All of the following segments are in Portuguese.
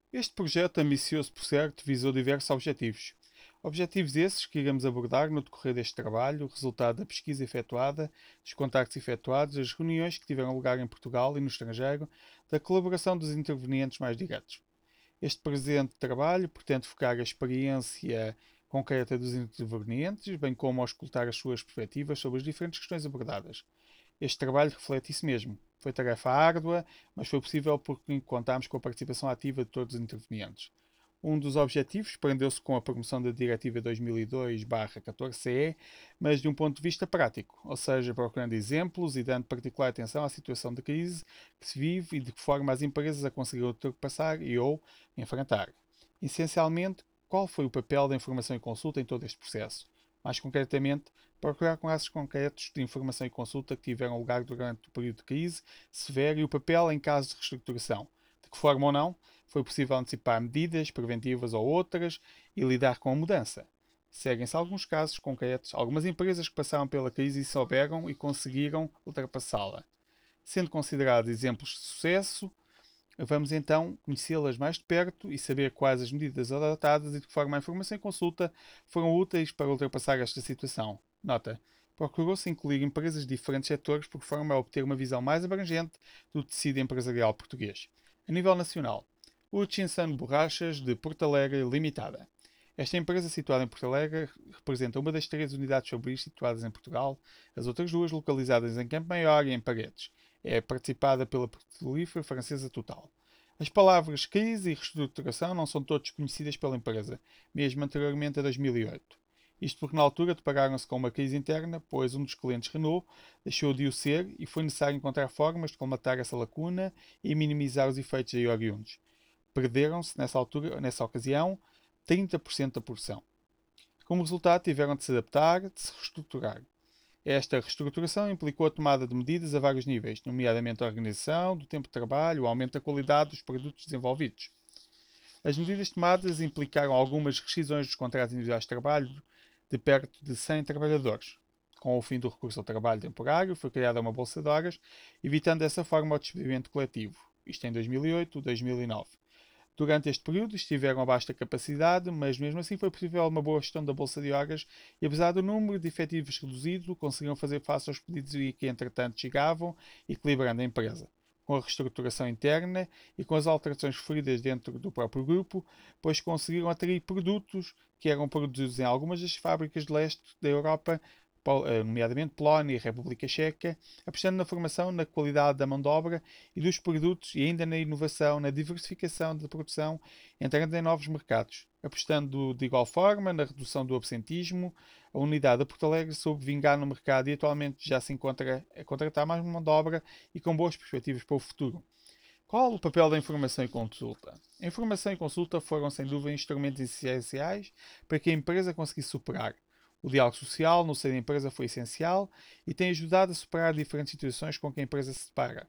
Este projeto ambicioso, por certo, visou diversos objetivos. Objetivos esses que iremos abordar no decorrer deste trabalho, o resultado da pesquisa efetuada, dos contactos efetuados, das reuniões que tiveram lugar em Portugal e no estrangeiro, da colaboração dos intervenientes mais diretos. Este presente trabalho pretende focar a experiência concreta dos intervenientes, bem como auscultar as suas perspectivas sobre as diferentes questões abordadas. Este trabalho reflete isso mesmo. Foi tarefa árdua, mas foi possível porque contámos com a participação ativa de todos os intervenientes. Um dos objetivos prendeu-se com a promoção da Diretiva 2002-14-CE, mas de um ponto de vista prático, ou seja, procurando exemplos e dando particular atenção à situação de crise que se vive e de que forma as empresas a conseguiram ultrapassar e ou enfrentar. Essencialmente, qual foi o papel da informação e consulta em todo este processo? Mais concretamente, procurar com casos concretos de informação e consulta que tiveram lugar durante o período de crise severo e o papel em caso de reestruturação. De que forma ou não, foi possível antecipar medidas preventivas ou outras e lidar com a mudança. Seguem-se alguns casos concretos, algumas empresas que passaram pela crise e souberam e conseguiram ultrapassá-la. Sendo considerados exemplos de sucesso, vamos então conhecê-las mais de perto e saber quais as medidas adotadas e de que forma a informação e consulta foram úteis para ultrapassar esta situação. Nota: procurou-se incluir empresas de diferentes setores por forma a obter uma visão mais abrangente do tecido empresarial português. A nível nacional, Hutchinson Borrachas de Porto Alegre Limitada. Esta empresa, situada em Porto Alegre, representa uma das três unidades fabris situadas em Portugal, as outras duas localizadas em Campo Maior e em Paredes. É participada pela petrolífera francesa Total. As palavras crise e reestruturação não são todas conhecidas pela empresa, mesmo anteriormente a 2008. Isto porque na altura depararam-se com uma crise interna, pois um dos clientes Renault deixou de o ser e foi necessário encontrar formas de colmatar essa lacuna e minimizar os efeitos aí oriundos. Perderam-se, nessa ocasião, 30% da produção. Como resultado, tiveram de se adaptar, de se reestruturar. Esta reestruturação implicou a tomada de medidas a vários níveis, nomeadamente a organização do tempo de trabalho, o aumento da qualidade dos produtos desenvolvidos. As medidas tomadas implicaram algumas rescisões dos contratos individuais de trabalho de perto de 100 trabalhadores. Com o fim do recurso ao trabalho temporário, foi criada uma bolsa de horas, evitando dessa forma o despedimento coletivo. Isto em 2008 e 2009. Durante este período estiveram a baixa capacidade, mas mesmo assim foi possível uma boa gestão da bolsa de horas e apesar do número de efetivos reduzido, conseguiram fazer face aos pedidos que entretanto chegavam, equilibrando a empresa. Com a reestruturação interna e com as alterações referidas dentro do próprio grupo, pois conseguiram atrair produtos que eram produzidos em algumas das fábricas de leste da Europa, nomeadamente Polónia e República Checa, apostando na formação, na qualidade da mão de obra e dos produtos e ainda na inovação, na diversificação da produção, entrando em novos mercados. Apostando de igual forma na redução do absentismo, a unidade de Porto Alegre soube vingar no mercado e atualmente já se encontra a contratar mais mão de obra e com boas perspectivas para o futuro. Qual o papel da informação e consulta? A informação e consulta foram, sem dúvida, instrumentos essenciais para que a empresa conseguisse superar. O diálogo social no seio da empresa foi essencial e tem ajudado a superar diferentes situações com que a empresa se depara.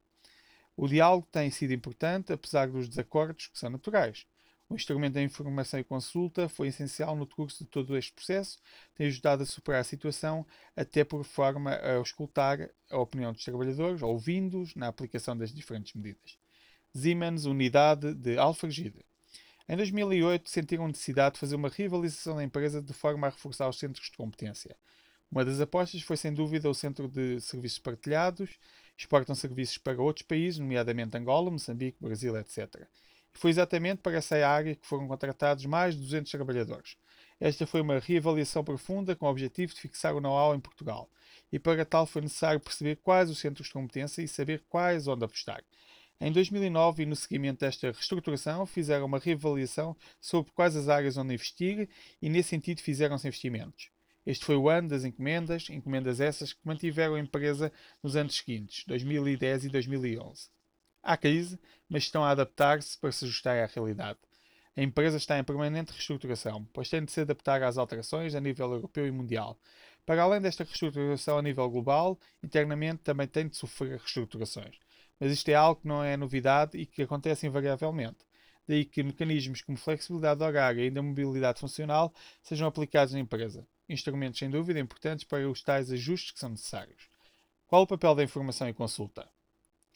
O diálogo tem sido importante, apesar dos desacordos que são naturais. O instrumento da informação e consulta foi essencial no curso de todo este processo, tem ajudado a superar a situação, até por forma a auscultar a opinião dos trabalhadores, ouvindo-os na aplicação das diferentes medidas. Siemens, unidade de Alfragide. Em 2008, sentiram necessidade de fazer uma rivalização da empresa de forma a reforçar os centros de competência. Uma das apostas foi sem dúvida o Centro de Serviços Partilhados, exportam serviços para outros países, nomeadamente Angola, Moçambique, Brasil, etc. E foi exatamente para essa área que foram contratados mais de 200 trabalhadores. Esta foi uma reavaliação profunda com o objetivo de fixar o know-how em Portugal. E para tal foi necessário perceber quais os centros de competência e saber quais onde apostar. Em 2009 e no seguimento desta reestruturação, fizeram uma reavaliação sobre quais as áreas onde investir e, nesse sentido, fizeram-se investimentos. Este foi o ano das encomendas, encomendas essas que mantiveram a empresa nos anos seguintes, 2010 e 2011. Há crise, mas estão a adaptar-se para se ajustar à realidade. A empresa está em permanente reestruturação, pois tem de se adaptar às alterações a nível europeu e mundial. Para além desta reestruturação a nível global, internamente também tem de sofrer reestruturações. Mas isto é algo que não é novidade e que acontece invariavelmente. Daí que mecanismos como flexibilidade de horário e ainda mobilidade funcional sejam aplicados na empresa. Instrumentos sem dúvida importantes para os tais ajustes que são necessários. Qual o papel da informação e consulta?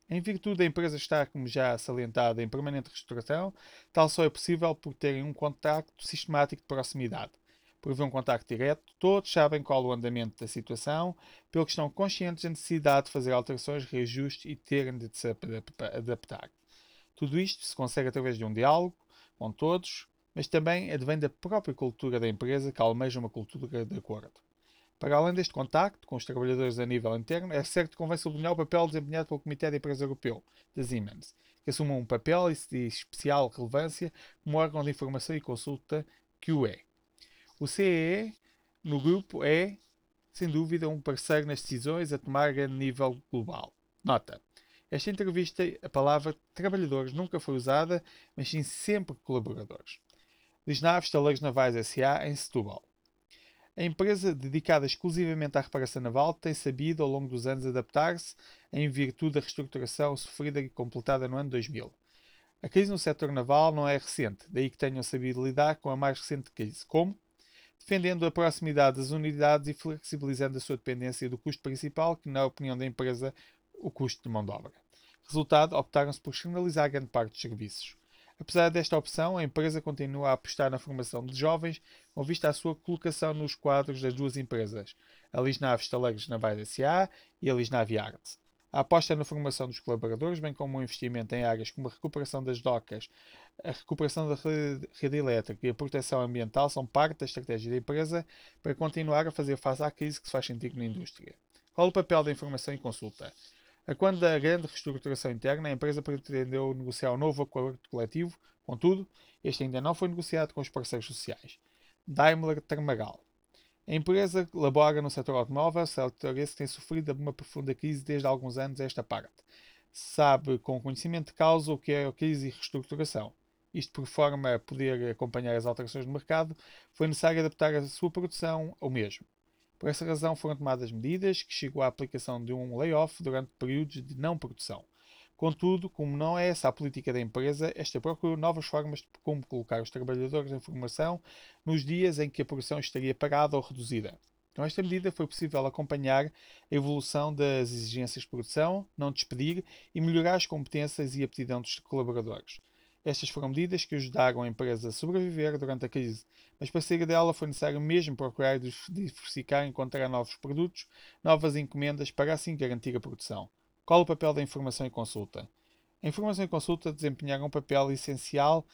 Em virtude da empresa estar, como já salientado, em permanente reestruturação, tal só é possível por terem um contacto sistemático de proximidade. Por haver um contacto direto, todos sabem qual o andamento da situação, pelo que estão conscientes da necessidade de fazer alterações, reajustes e terem de se adaptar. Tudo isto se consegue através de um diálogo com todos, mas também advém da própria cultura da empresa que almeja uma cultura de acordo. Para além deste contacto com os trabalhadores a nível interno, é certo que convém sublinhar o papel desempenhado pelo Comitê de Empresa Europeu, da Siemens, que assume um papel de especial relevância como órgão de informação e consulta que o é. O CEE, no grupo, é, sem dúvida, um parceiro nas decisões a tomar a nível global. Nota. Esta entrevista, a palavra trabalhadores nunca foi usada, mas sim sempre colaboradores. Diz Naves Taleiros Navais S.A. em Setúbal. A empresa, dedicada exclusivamente à reparação naval, tem sabido ao longo dos anos adaptar-se em virtude da reestruturação sofrida e completada no ano 2000. A crise no setor naval não é recente, daí que tenham sabido lidar com a mais recente crise. Como? Defendendo a proximidade das unidades e flexibilizando a sua dependência do custo principal, que, na opinião da empresa, o custo de mão de obra. Resultado, optaram-se por externalizar grande parte dos serviços. Apesar desta opção, a empresa continua a apostar na formação de jovens com vista à sua colocação nos quadros das duas empresas, a Lisnave Estaleiros Navais S.A. e a Lisnave Arts. A aposta na formação dos colaboradores, bem como o investimento em áreas como a recuperação das docas, a recuperação da rede elétrica e a proteção ambiental são parte da estratégia da empresa para continuar a fazer face à crise que se faz sentir na indústria. Qual o papel da informação e consulta? A quando da grande reestruturação interna, a empresa pretendeu negociar um novo acordo coletivo, contudo, este ainda não foi negociado com os parceiros sociais. Daimler Termagal. A empresa labora no setor automóvel, setor esse que tem sofrido uma profunda crise desde há alguns anos esta parte. Sabe com conhecimento de causa o que é a crise e reestruturação. Isto por forma a poder acompanhar as alterações no mercado, foi necessário adaptar a sua produção ao mesmo. Por essa razão foram tomadas medidas que chegou à aplicação de um layoff durante períodos de não produção. Contudo, como não é essa a política da empresa, esta procurou novas formas de como colocar os trabalhadores em formação nos dias em que a produção estaria parada ou reduzida. Com esta medida foi possível acompanhar a evolução das exigências de produção, não despedir e melhorar as competências e a aptidão dos colaboradores. Estas foram medidas que ajudaram a empresa a sobreviver durante a crise, mas para sair dela foi necessário mesmo procurar diversificar e encontrar novos produtos, novas encomendas para assim garantir a produção. Qual o papel da informação e consulta? A informação e consulta desempenharam um papel essencial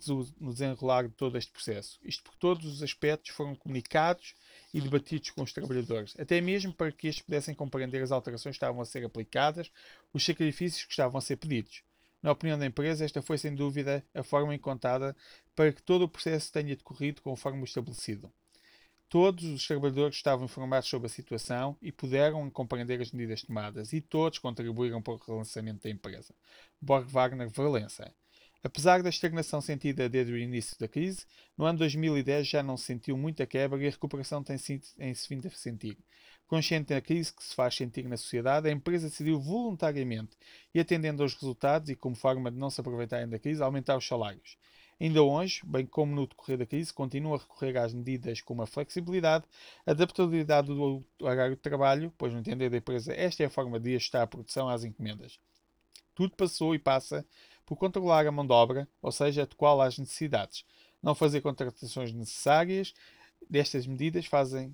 no desenrolar de todo este processo. Isto porque todos os aspectos foram comunicados e debatidos com os trabalhadores, até mesmo para que estes pudessem compreender as alterações que estavam a ser aplicadas, os sacrifícios que estavam a ser pedidos. Na opinião da empresa, esta foi sem dúvida a forma encontrada para que todo o processo tenha decorrido conforme o estabelecido. Todos os trabalhadores estavam informados sobre a situação e puderam compreender as medidas tomadas, e todos contribuíram para o relançamento da empresa. Borg Wagner Valença. Apesar da estagnação sentida desde o início da crise, no ano 2010 já não se sentiu muita quebra e a recuperação tem-se vindo a sentir. Consciente da crise que se faz sentir na sociedade, a empresa decidiu voluntariamente e atendendo aos resultados e como forma de não se aproveitarem da crise, aumentar os salários. Ainda hoje, bem como no decorrer da crise, continua a recorrer às medidas como a flexibilidade, a adaptabilidade do horário de trabalho, pois no entender da empresa esta é a forma de ajustar a produção às encomendas. Tudo passou e passa por controlar a mão de obra, ou seja, adequá-la às necessidades. Não fazer contratações necessárias. Destas medidas fazem,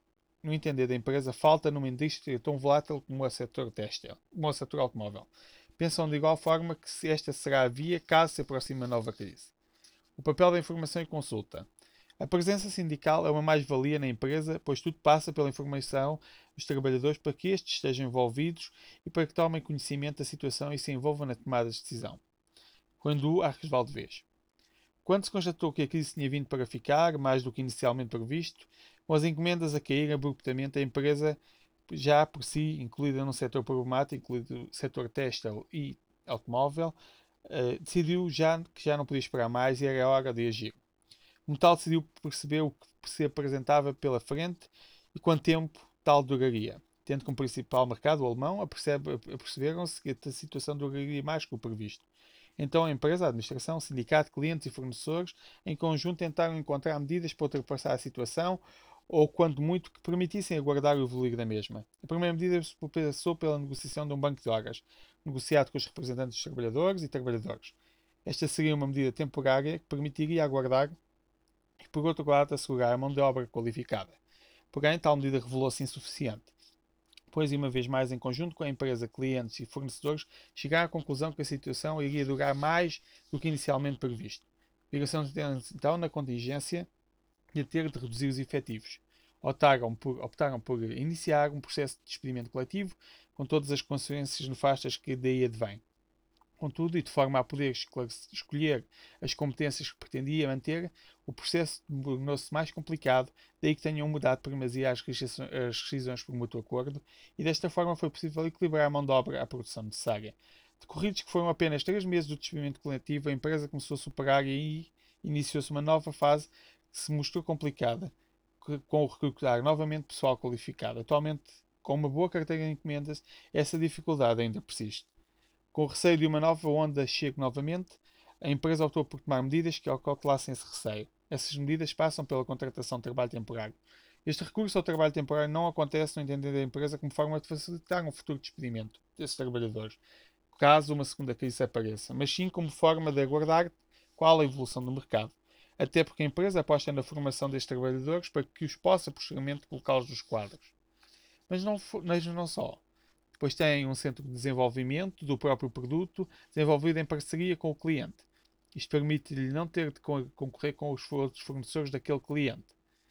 no entender da empresa, falta numa indústria tão volátil como o setor têxtil, como o setor automóvel. Pensam de igual forma que esta será a via caso se aproxime uma nova crise. O papel da informação e consulta. A presença sindical é uma mais-valia na empresa, pois tudo passa pela informação dos trabalhadores para que estes estejam envolvidos e para que tomem conhecimento da situação e se envolvam na tomada de decisão. Quando há resval de vez. Quando se constatou que a crise tinha vindo para ficar, mais do que inicialmente previsto, com as encomendas a cair abruptamente, a empresa, já por si incluída num setor problemático, incluído o setor têxtil e automóvel, decidiu que já não podia esperar mais e era hora de agir. Como tal, decidiu perceber o que se apresentava pela frente e quanto tempo tal duraria. Tendo como principal mercado o alemão, aperceberam-se que a situação duraria mais que o previsto. Então a empresa, a administração, o sindicato, clientes e fornecedores, em conjunto tentaram encontrar medidas para ultrapassar a situação ou, quando muito, que permitissem aguardar o evoluir da mesma. A primeira medida passou pela negociação de um banco de horas, negociado com os representantes dos trabalhadores e trabalhadoras. Esta seria uma medida temporária que permitiria aguardar e, por outro lado, assegurar a mão de obra qualificada. Porém, tal medida revelou-se insuficiente, pois, uma vez mais, em conjunto com a empresa, clientes e fornecedores, chegaram à conclusão que a situação iria durar mais do que inicialmente previsto. Viram-se então na contingência de ter de reduzir os efetivos. Optaram por iniciar um processo de despedimento coletivo, com todas as consequências nefastas que daí advêm. Contudo, e de forma a poder escolher as competências que pretendia manter, o processo tornou-se mais complicado, daí que tenham mudado de primazia as rescisões por mútuo acordo, e desta forma foi possível equilibrar a mão de obra à produção necessária. Decorridos que foram apenas 3 meses do despedimento coletivo, a empresa começou a superar e iniciou-se uma nova fase que se mostrou complicada, com o recrutar novamente pessoal qualificado. Atualmente, com uma boa carteira de encomendas, essa dificuldade ainda persiste. Com o receio de uma nova onda chegue novamente, a empresa optou por tomar medidas que acautelassem esse receio. Essas medidas passam pela contratação de trabalho temporário. Este recurso ao trabalho temporário não acontece no entender da empresa como forma de facilitar um futuro despedimento desses trabalhadores, caso uma segunda crise apareça, mas sim como forma de aguardar qual a evolução do mercado. Até porque a empresa aposta na formação destes trabalhadores para que os possa posteriormente colocá-los nos quadros. Mas não só, pois tem um centro de desenvolvimento do próprio produto desenvolvido em parceria com o cliente. Isto permite-lhe não ter de concorrer com os outros fornecedores daquele cliente.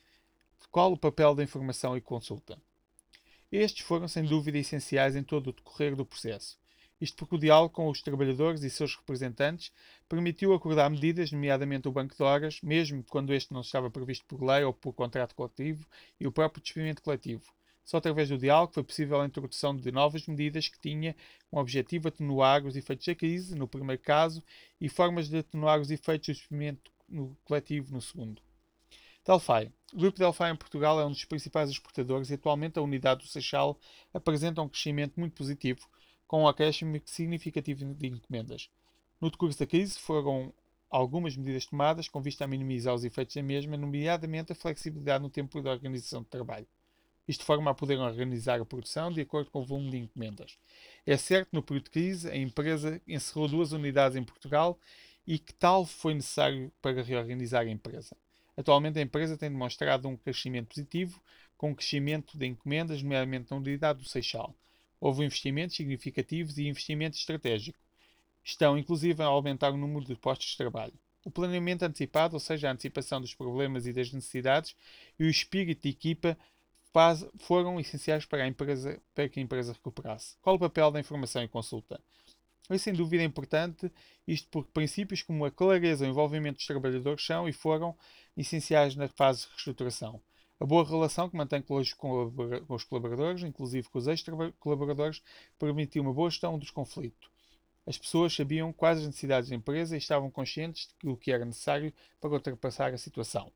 Qual o papel da informação e consulta? Estes foram, sem dúvida, essenciais em todo o decorrer do processo. Isto porque o diálogo com os trabalhadores e seus representantes permitiu acordar medidas, nomeadamente o banco de horas, mesmo quando este não estava previsto por lei ou por contrato coletivo, e o próprio despedimento coletivo. Só através do diálogo foi possível a introdução de novas medidas que tinha como objetivo atenuar os efeitos da crise, no primeiro caso, e formas de atenuar os efeitos do despedimento coletivo, no segundo. Delphi. O Grupo Delphi em Portugal é um dos principais exportadores e atualmente a unidade do Seixal apresenta um crescimento muito positivo, com um acréscimo significativo de encomendas. No decurso da crise foram algumas medidas tomadas com vista a minimizar os efeitos da mesma, nomeadamente a flexibilidade no tempo de organização de trabalho. Isto de forma a poder organizar a produção de acordo com o volume de encomendas. É certo que no período de crise a empresa encerrou 2 unidades em Portugal e que tal foi necessário para reorganizar a empresa. Atualmente a empresa tem demonstrado um crescimento positivo, com um crescimento de encomendas, nomeadamente na unidade do Seixal. Houve investimentos significativos e investimento estratégico. Estão inclusive a aumentar o número de postos de trabalho. O planeamento antecipado, ou seja, a antecipação dos problemas e das necessidades, e o espírito de equipa foram essenciais para que a empresa recuperasse. Qual o papel da informação e consulta? É sem dúvida importante, isto porque princípios como a clareza e o envolvimento dos trabalhadores são e foram essenciais na fase de reestruturação. A boa relação que mantém com os colaboradores, inclusive com os ex-colaboradores, permitiu uma boa gestão dos conflitos. As pessoas sabiam quais as necessidades da empresa e estavam conscientes do que era necessário para ultrapassar a situação.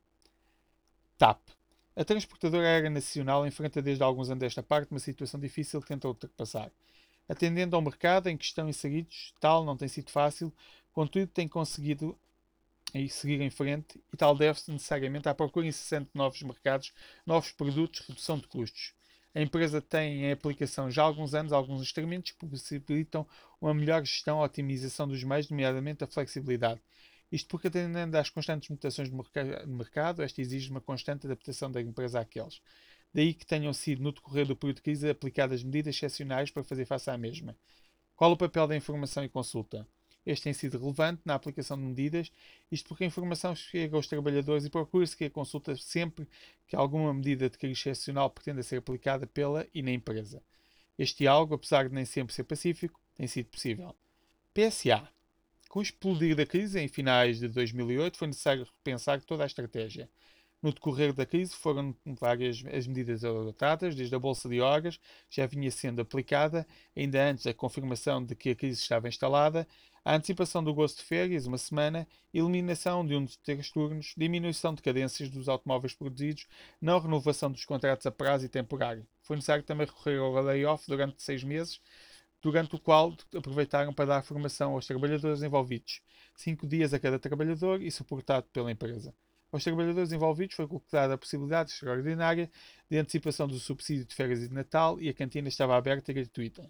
TAP. A transportadora aérea nacional enfrenta desde há alguns anos esta parte uma situação difícil que tenta ultrapassar. Atendendo ao mercado em que estão inseridos, tal não tem sido fácil, contudo tem conseguido seguir em frente e tal deve-se necessariamente à procura incessante de novos mercados, novos produtos, redução de custos. A empresa tem em aplicação já há alguns anos alguns instrumentos que possibilitam uma melhor gestão e otimização dos meios, nomeadamente a flexibilidade. Isto porque, atendendo às constantes mutações do mercado, esta exige uma constante adaptação da empresa àqueles. Daí que tenham sido, no decorrer do período de crise, aplicadas medidas excepcionais para fazer face à mesma. Qual o papel da informação e consulta? Este tem sido relevante na aplicação de medidas, isto porque a informação chega aos trabalhadores e procura-se que a consulta sempre que alguma medida de crise excepcional pretenda ser aplicada pela e na empresa. Este diálogo, apesar de nem sempre ser pacífico, tem sido possível. PSA. Com o explodir da crise em finais de 2008, foi necessário repensar toda a estratégia. No decorrer da crise foram várias as medidas adotadas, desde a Bolsa de Horas, que já vinha sendo aplicada, ainda antes da confirmação de que a crise estava instalada, a antecipação do gozo de férias, uma semana, eliminação de um dos 3 turnos, diminuição de cadências dos automóveis produzidos, não renovação dos contratos a prazo e temporário. Foi necessário também recorrer ao layoff durante 6 meses, durante o qual aproveitaram para dar formação aos trabalhadores envolvidos, 5 dias a cada trabalhador e suportado pela empresa. Aos trabalhadores envolvidos foi colocada a possibilidade extraordinária de antecipação do subsídio de férias e de Natal e a cantina estava aberta e gratuita.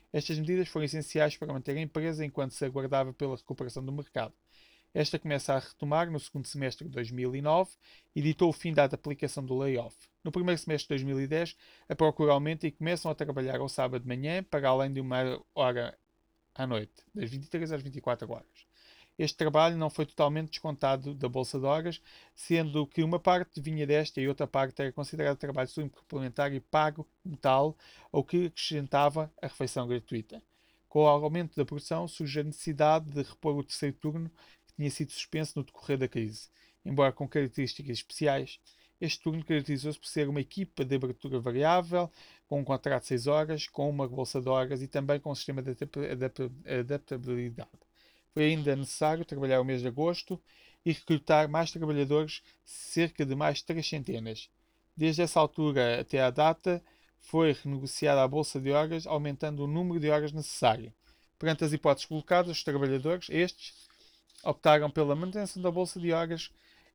Estas medidas foram essenciais para manter a empresa enquanto se aguardava pela recuperação do mercado. Esta começa a retomar no segundo semestre de 2009 e ditou o fim da aplicação do layoff. No primeiro semestre de 2010, a procura aumenta e começam a trabalhar ao sábado de manhã para além de uma hora à noite, das 23 às 24 horas. Este trabalho não foi totalmente descontado da Bolsa de Horas, sendo que uma parte vinha desta e outra parte era considerado trabalho suplementar e pago como tal, ou que acrescentava a refeição gratuita. Com o aumento da produção, surge a necessidade de repor o terceiro turno que tinha sido suspenso no decorrer da crise. Embora com características especiais, este turno caracterizou-se por ser uma equipa de abertura variável, com um contrato de 6 horas, com uma bolsa de horas e também com um sistema de adaptabilidade. Foi ainda necessário trabalhar o mês de agosto e recrutar mais trabalhadores, cerca de mais 3 centenas. Desde essa altura até à data, foi renegociada a bolsa de horas, aumentando o número de horas necessário. Perante as hipóteses colocadas, os trabalhadores, estes, optaram pela manutenção da bolsa de horas,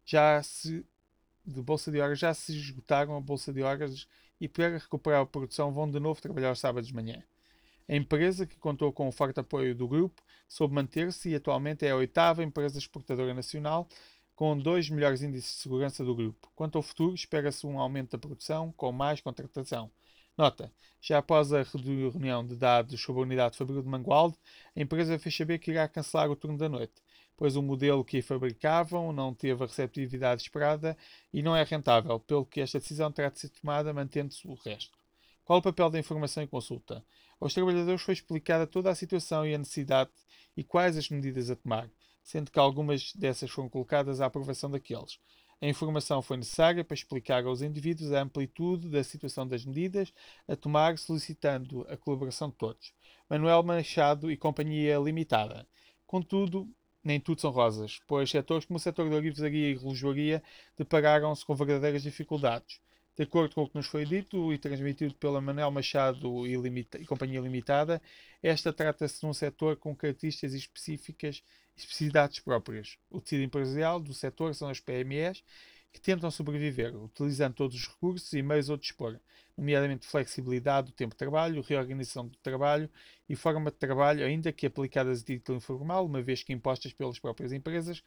já se esgotaram a bolsa de horas e para recuperar a produção vão de novo trabalhar aos sábados de manhã. A empresa, que contou com o forte apoio do grupo, soube manter-se e atualmente é a oitava empresa exportadora nacional, com 2 melhores índices de segurança do grupo. Quanto ao futuro, espera-se um aumento da produção com mais contratação. Nota: já após a reunião de dados sobre a unidade de Fabril de Mangualde, a empresa fez saber que irá cancelar o turno da noite, pois o modelo que fabricavam não teve a receptividade esperada e não é rentável, pelo que esta decisão terá de ser tomada mantendo-se o resto. Qual o papel da informação e consulta? Aos trabalhadores foi explicada toda a situação e a necessidade e quais as medidas a tomar, sendo que algumas dessas foram colocadas à aprovação daqueles. A informação foi necessária para explicar aos indivíduos a amplitude da situação das medidas a tomar, solicitando a colaboração de todos. Manuel Machado e Companhia Limitada. Contudo, nem tudo são rosas, pois setores como o setor da livraria e relojoaria depararam-se com verdadeiras dificuldades. De acordo com o que nos foi dito e transmitido pela Manuel Machado e Companhia Limitada, esta trata-se de um setor com características específicas e especificidades próprias. O tecido empresarial do setor são as PMEs, que tentam sobreviver, utilizando todos os recursos e meios ao dispor, nomeadamente flexibilidade do tempo de trabalho, reorganização do trabalho e forma de trabalho, ainda que aplicadas a título informal, uma vez que impostas pelas próprias empresas,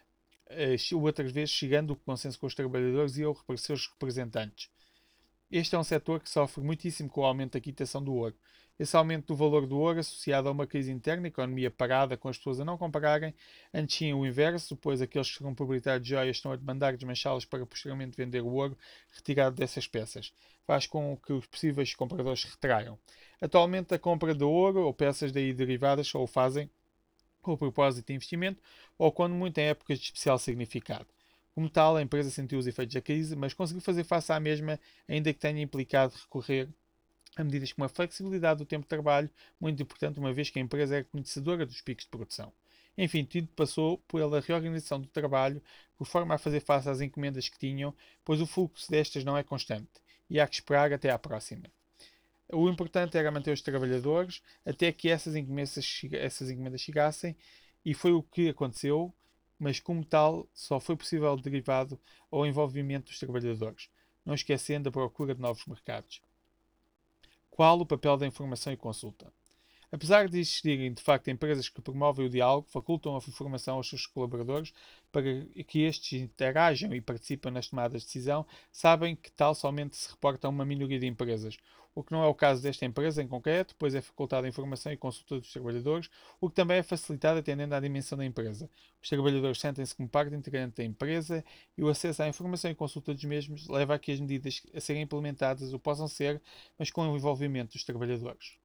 outras vezes chegando ao consenso com os trabalhadores e aos seus representantes. Este é um setor que sofre muitíssimo com o aumento da quitação do ouro. Esse aumento do valor do ouro, associado a uma crise interna, economia parada, com as pessoas a não comprarem, antes tinha o inverso, pois aqueles que são proprietários de joias estão a demandar desmanchá-las para posteriormente vender o ouro retirado dessas peças. Faz com que os possíveis compradores se retraiam. Atualmente, a compra de ouro ou peças daí derivadas só o fazem com o propósito de investimento ou quando muito em épocas de especial significado. Como tal, a empresa sentiu os efeitos da crise, mas conseguiu fazer face à mesma, ainda que tenha implicado recorrer a medidas como a flexibilidade do tempo de trabalho, muito importante, uma vez que a empresa é conhecedora dos picos de produção. Enfim, tudo passou pela reorganização do trabalho, por forma a fazer face às encomendas que tinham, pois o fluxo destas não é constante, e há que esperar até à próxima. O importante era manter os trabalhadores até que essas encomendas chegassem, e foi o que aconteceu, mas como tal só foi possível derivado ao envolvimento dos trabalhadores, não esquecendo a procura de novos mercados. Qual o papel da informação e consulta? Apesar de existirem, de facto, empresas que promovem o diálogo, facultam a informação aos seus colaboradores para que estes interajam e participem nas tomadas de decisão, sabem que tal somente se reporta a uma minoria de empresas, o que não é o caso desta empresa em concreto, pois é facultada a informação e consulta dos trabalhadores, o que também é facilitado atendendo à dimensão da empresa. Os trabalhadores sentem-se como parte integrante da empresa e o acesso à informação e consulta dos mesmos leva a que as medidas a serem implementadas o possam ser, mas com o envolvimento dos trabalhadores.